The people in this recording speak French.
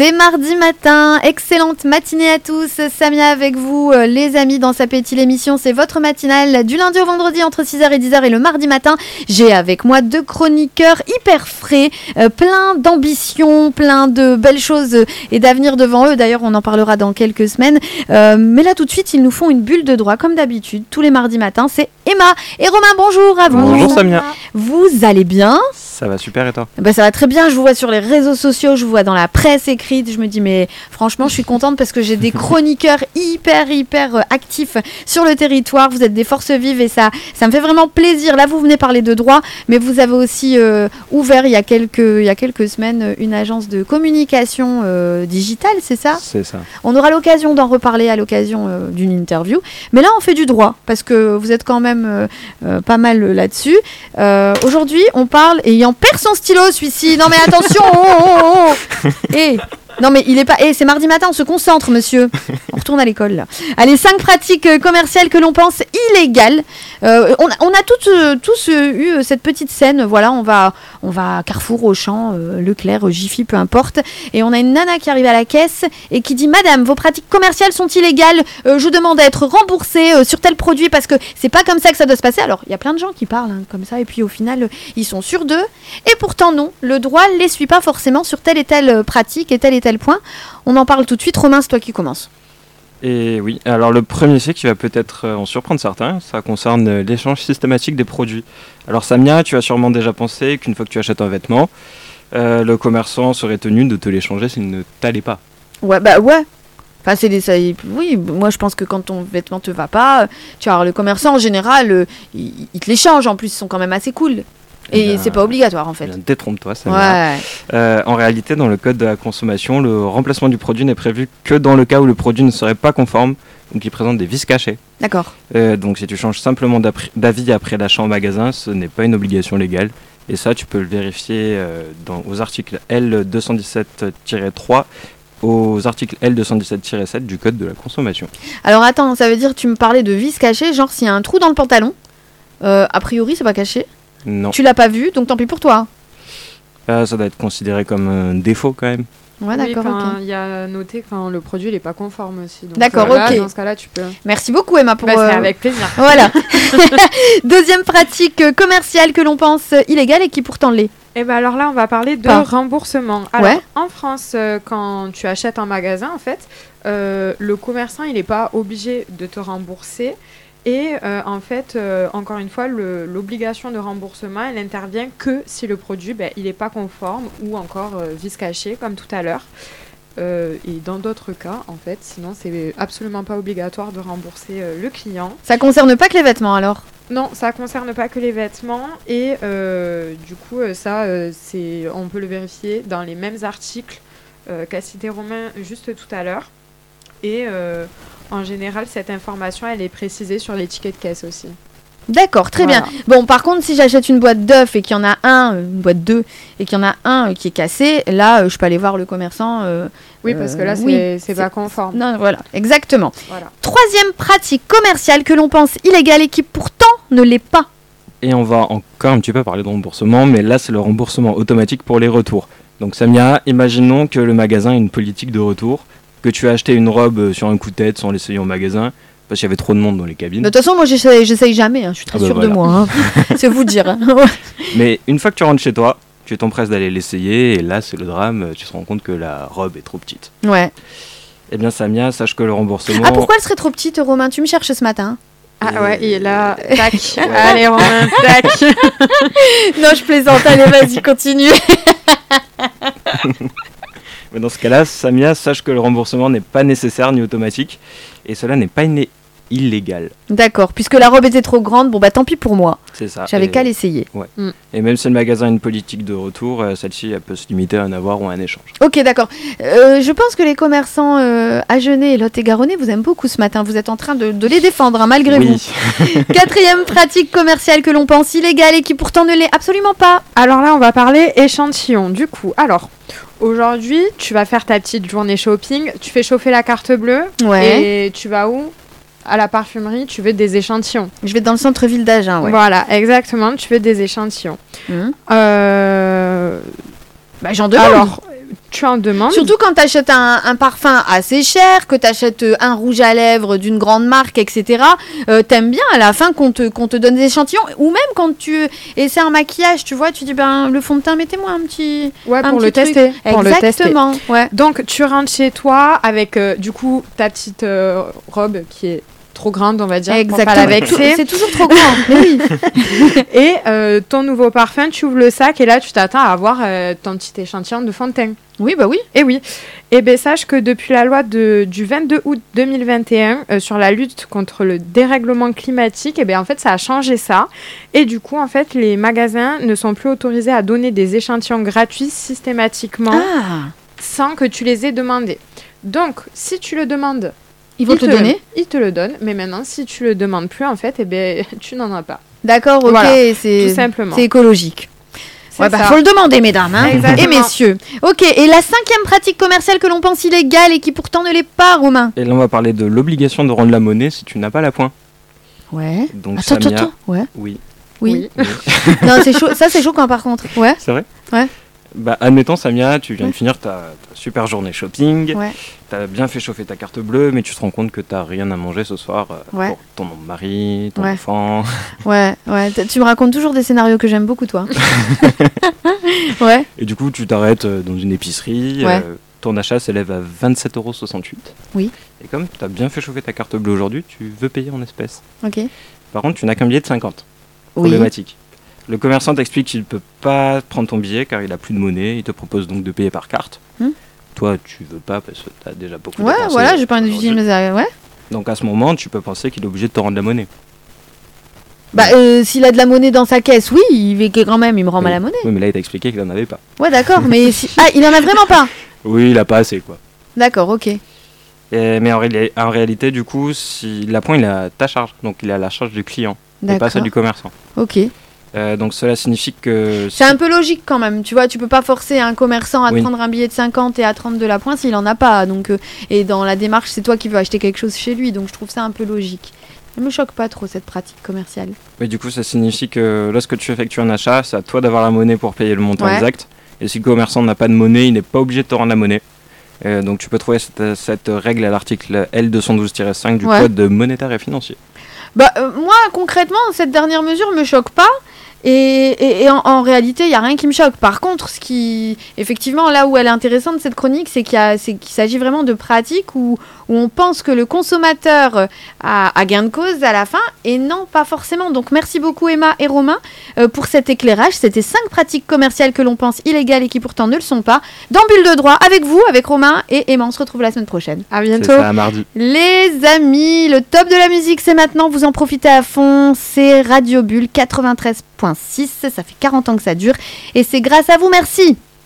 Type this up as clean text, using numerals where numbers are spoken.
C'est mardi matin, excellente matinée à tous. Samia avec vous, les amis, dans Sa Petite l'émission. C'est votre matinale du lundi au vendredi entre 6h et 10h et le mardi matin. J'ai avec moi 2 chroniqueurs hyper frais, plein d'ambition, plein de belles choses et d'avenir devant eux. D'ailleurs, on en parlera dans quelques semaines. Mais là, tout de suite, ils nous font une bulle de droit, comme d'habitude, tous les mardis matins. C'est Emma et Romain, bonjour à vous. Bonjour Samia. Vous allez bien ? Ça va super et toi ? Ça va très bien, je vous vois sur les réseaux sociaux, je vous vois dans la presse écrite, je me dis mais franchement je suis contente parce que j'ai des chroniqueurs hyper actifs sur le territoire, vous êtes des forces vives et ça me fait vraiment plaisir. Là vous venez parler de droit, mais vous avez aussi ouvert il y a quelques semaines une agence de communication digitale, c'est ça ? C'est ça. On aura l'occasion d'en reparler à l'occasion d'une interview, mais là on fait du droit parce que vous êtes quand même pas mal là-dessus. Aujourd'hui on parle, et il en perd son stylo celui-ci, non mais attention, non mais il est pas, c'est mardi matin, on se concentre monsieur, on retourne à l'école là. Allez, 5 pratiques commerciales que l'on pense illégales. On a tous eu cette petite scène, voilà, on va à Carrefour, Auchan, Leclerc, Jiffy, peu importe, et on a une nana qui arrive à la caisse et qui dit: Madame, vos pratiques commerciales sont illégales, je demande à être remboursée sur tel produit parce que c'est pas comme ça que ça doit se passer. Alors il y a plein de gens qui parlent comme ça et puis au final ils sont sûrs d'eux, et pourtant non, le droit les suit pas forcément sur telle et telle pratique et tel point. On en parle tout de suite. Romain, c'est toi qui commence. Et oui, alors le premier fait qui va peut-être en surprendre certains, ça concerne l'échange systématique des produits. Alors Samia, tu as sûrement déjà pensé qu'une fois que tu achètes un vêtement, le commerçant serait tenu de te l'échanger s'il ne t'allait pas. Ouais. Enfin, oui, moi je pense que quand ton vêtement te va pas, tu vois, le commerçant en général, il te l'échange. En plus, ils sont quand même assez cool. Et c'est pas obligatoire en fait. Détrompe-toi, Samia. Ouais. En réalité, dans le code de la consommation, le remplacement du produit n'est prévu que dans le cas où le produit ne serait pas conforme ou qu'il présente des vices cachés. D'accord. Donc si tu changes simplement d'avis après l'achat en magasin, ce n'est pas une obligation légale. Et ça, tu peux le vérifier aux articles L217-3, aux articles L217-7 du code de la consommation. Alors attends, ça veut dire que tu me parlais de vices cachés, genre s'il y a un trou dans le pantalon, a priori c'est pas caché. Non. Tu l'as pas vu, donc tant pis pour toi. Ça doit être considéré comme un défaut quand même. Ouais, d'accord, ok. Il y a noté que le produit il est pas conforme aussi. Donc, d'accord, ok. Dans ce cas-là, tu peux. Merci beaucoup Emma pour. C'est avec plaisir. Voilà. Deuxième pratique commerciale que l'on pense illégale et qui pourtant l'est. Et alors là, on va parler de remboursement. Alors, en France, quand tu achètes en magasin, en fait, le commerçant il est pas obligé de te rembourser. Et en fait, encore une fois, l'obligation de remboursement, elle intervient que si le produit, il n'est pas conforme ou encore vice caché, comme tout à l'heure. Et dans d'autres cas, en fait, sinon, c'est absolument pas obligatoire de rembourser le client. Ça concerne pas que les vêtements, alors ? Non, ça concerne pas que les vêtements. Et du coup, on peut le vérifier dans les mêmes articles qu'a cité Romain juste tout à l'heure. Et en général, cette information, elle est précisée sur l'étiquette caisse aussi. D'accord, très bien. Bon, par contre, si j'achète une boîte d'œufs et qu'il y en a une boîte d'œufs, et qu'il y en a un qui est cassé, là, je peux aller voir le commerçant. Oui, parce que là, c'est pas conforme. Non, voilà, exactement. Voilà. Troisième pratique commerciale que l'on pense illégale et qui pourtant ne l'est pas. Et on va encore un petit peu parler de remboursement, mais là, c'est le remboursement automatique pour les retours. Donc Samia, imaginons que le magasin a une politique de retour, que tu as acheté une robe sur un coup de tête sans l'essayer en magasin, parce qu'il y avait trop de monde dans les cabines. De toute façon, moi, j'essaye jamais, je suis très sûre de moi. C'est vous dire. Mais une fois que tu rentres chez toi, tu t'empresses d'aller l'essayer, et là, c'est le drame, tu te rends compte que la robe est trop petite. Ouais. Eh bien, Samia, sache que le remboursement... Ah, pourquoi elle serait trop petite, Romain ? Tu me cherches ce matin ? Ah ouais, et là, tac. Allez, Romain, tac. Non, je plaisante, allez, vas-y, continue. Mais dans ce cas-là, Samia, sache que le remboursement n'est pas nécessaire ni automatique, et cela n'est pas illégal. D'accord, puisque la robe était trop grande, tant pis pour moi. C'est ça. J'avais qu'à l'essayer. Ouais. Et même si le magasin a une politique de retour, celle-ci elle peut se limiter à un avoir ou un échange. Ok, d'accord. Je pense que les commerçants Agenais et Lot-et-Garonnais vous aiment beaucoup ce matin. Vous êtes en train de les défendre, malgré vous. Quatrième pratique commerciale que l'on pense illégale et qui pourtant ne l'est absolument pas. Alors là, on va parler échantillon. Du coup, aujourd'hui, tu vas faire ta petite journée shopping, tu fais chauffer la carte bleue et tu vas où ? À la parfumerie, tu veux des échantillons. Je vais dans le centre-ville d'Agen, Voilà, exactement, tu veux des échantillons. J'en demande. Alors, tu en demandes. Surtout quand tu achètes un parfum assez cher, que tu achètes un rouge à lèvres d'une grande marque, etc. T'aimes bien à la fin qu'on te donne des échantillons. Ou même quand tu essaies un maquillage, tu vois, tu dis le fond de teint, mettez-moi un petit. Ouais, pour le tester. Exactement. Ouais. Donc tu rentres chez toi avec du coup ta petite robe qui est trop grande, on va dire. Exactement. C'est toujours trop grand. Mais oui. Et ton nouveau parfum, tu ouvres le sac et là tu t'attends à avoir ton petit échantillon de fond de teint. Oui, bah oui. Et oui. Et bien sache que depuis la loi du 22 août 2021 sur la lutte contre le dérèglement climatique, et bien en fait ça a changé ça. Et du coup en fait les magasins ne sont plus autorisés à donner des échantillons gratuits systématiquement sans que tu les aies demandés. Donc si tu le demandes, ils vont te le donner. Ils te le donnent, mais maintenant si tu le demandes plus en fait, et bien tu n'en as pas. D'accord, ok, voilà, c'est tout simplement. C'est écologique. Ouais, faut le demander, mesdames et messieurs. Ok, et la 5e pratique commerciale que l'on pense illégale et qui pourtant ne l'est pas, Romain. Et là, on va parler de l'obligation de rendre la monnaie si tu n'as pas la pointe. Ouais. Donc, attends. Ouais. Oui. Non, c'est chaud. Ça, c'est choquant par contre. Ouais. C'est vrai. Ouais. Bah, admettons, Samia, tu viens de finir ta super journée shopping. Ouais. T'as bien fait chauffer ta carte bleue, mais tu te rends compte que t'as rien à manger ce soir pour ton mari, ton enfant. Ouais. Tu me racontes toujours des scénarios que j'aime beaucoup, toi. Ouais. Et du coup, tu t'arrêtes dans une épicerie. Ton achat s'élève à 27,68 €. Oui. Et comme tu as bien fait chauffer ta carte bleue aujourd'hui, tu veux payer en espèces. Ok. Par contre, tu n'as qu'un billet de 50. Oui. Problématique. Le commerçant t'explique qu'il ne peut pas prendre ton billet car il n'a plus de monnaie. Il te propose donc de payer par carte. Toi, tu veux pas parce que tu as déjà beaucoup de Ouais, voilà, j'ai pas envie d'utiliser mes... Ouais. Donc à ce moment, tu peux penser qu'il est obligé de te rendre la monnaie. Bah, s'il a de la monnaie dans sa caisse, oui, il me rend mal la monnaie. Oui, mais là, il t'a expliqué qu'il n'en avait pas. Ouais, d'accord, mais... il en a vraiment pas. Oui, il a pas assez, quoi. D'accord, ok. Mais en réalité, du coup, si l'appoint, il est à ta charge. Donc, il est à la charge du client. Et pas celle du commerçant. Ok. Donc, cela signifie que... C'est un peu logique, quand même. Tu vois, tu peux pas forcer un commerçant à te prendre un billet de 50 et à 30 de l'appoint s'il en a pas. Donc, et dans la démarche, c'est toi qui veux acheter quelque chose chez lui. Donc, je trouve ça un peu logique. Ça me choque pas trop, cette pratique commerciale. Mais du coup, ça signifie que lorsque tu effectues un achat, c'est à toi d'avoir la monnaie pour payer le montant exact. Et si le commerçant n'a pas de monnaie, il n'est pas obligé de te rendre la monnaie. Donc tu peux trouver cette règle à l'article L212-5 du Code monétaire et financier. Bah, moi, concrètement, cette dernière mesure me choque pas. Et en réalité, il n'y a rien qui me choque. Par contre, effectivement, là où elle est intéressante, cette chronique, c'est qu'il s'agit vraiment de pratiques où on pense que le consommateur a gain de cause à la fin, et non, pas forcément. Donc, merci beaucoup Emma et Romain pour cet éclairage. C'était 5 pratiques commerciales que l'on pense illégales et qui pourtant ne le sont pas. Dans Bulle de droit, avec vous, avec Romain et Emma. On se retrouve la semaine prochaine. À bientôt. C'est ça, à mardi. Les amis, le top de la musique, c'est maintenant. Vous en profitez à fond. C'est Radio Bulle 93.6. Ça fait 40 ans que ça dure. Et c'est grâce à vous. Merci.